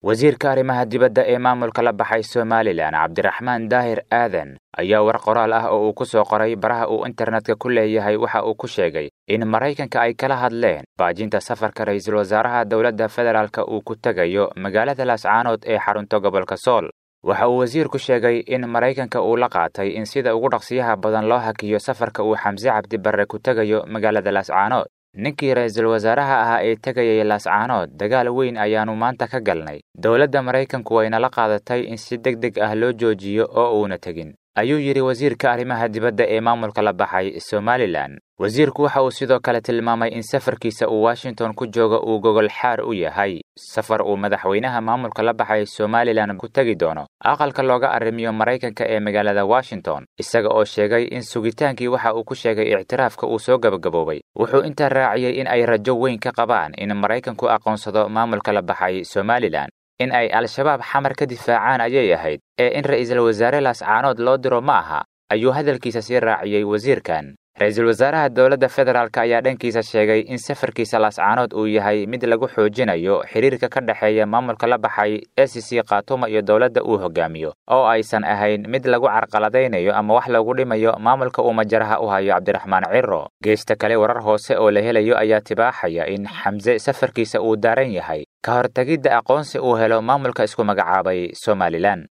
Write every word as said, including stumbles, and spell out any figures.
wasiirka arrimaha dibadda ee maamulka la baxay Somaliland Cabdiraxmaan Daahir Aadan ayaa war qoraal ah oo uu ku soo qoray baraha uu internetka ku leeyahay waxa uu ku sheegay in Mareykanka ay kala hadleen baajinta safarka ra'iisul wasaaraha dawladda federaalka uu ku tagayo magaalada Laascaanood ee xarunta gobolka Sool. waxa uu wasiirku sheegay in Mareykanka uu la qaatay in sida ugu dhaqsiyaha badan loo hakiyo safarka uu Xamse Cabdi Barre ku tagayo magaalada Laascaanood. ninkii ra'iisul wasaaraha ahaa ee tagayay Laascaanood dagaal weyn ayaanu maanta ka galnay. dawladda Mareykanku wayna la qaadatay in si degdeg ah loo joojiyo oo uuna tagin, ayuu yiri wasiirka arrimaha dibadda ee maamulka la baxay Somaliland. wasiirku waxa uu sidoo kale tilmaamay in safarkiisa uu Washington ku joogo uu gogol xaar u yahay safar uu madaxweynaha maamulka la baxay Somaliland ku tagi doono aqalka looga arrimiyo Mareykanka ee magaalada Washington, isaga oo sheegay in sugitaankii waxa uu ku sheegay ictiraafka uu soo gabagaboobay. wuxuu inta raaciyay in ay rajo weyn ka qabaan in Mareykanku aqoonsado maamulka la baxay Somaliland. in ay al-shabaab xamar ka difaacaan ayay ahayd ee in ra'iisul wasaare Laascaanood loo diro ma aha, ayuu hadalkiisa sii raaciyay wasiirkan. ra'iisul wasaaraha dawladda federaalka ayaa dhankiisa sheegay in safarkiisa Laascaanood uu yahay mid lagu xoojinayo xiriirka ka dhaxeeya maamulka la baxay A C C Khaatumo iyo dawladda uu hogaamiyo, oo aysan ahayn mid lagu carqaladeynayo ama wax lagu dhimayo maamulka uu majaraha u hayo Cabdiraxmaan Cirro. geesta kale warar hoose oo la helayo ayaa tibaaxaya in Xamse safarkiisa uu daaran yahay ka hortagidda aqoonsi uu helo maamulka isku magacaabay Somaliland.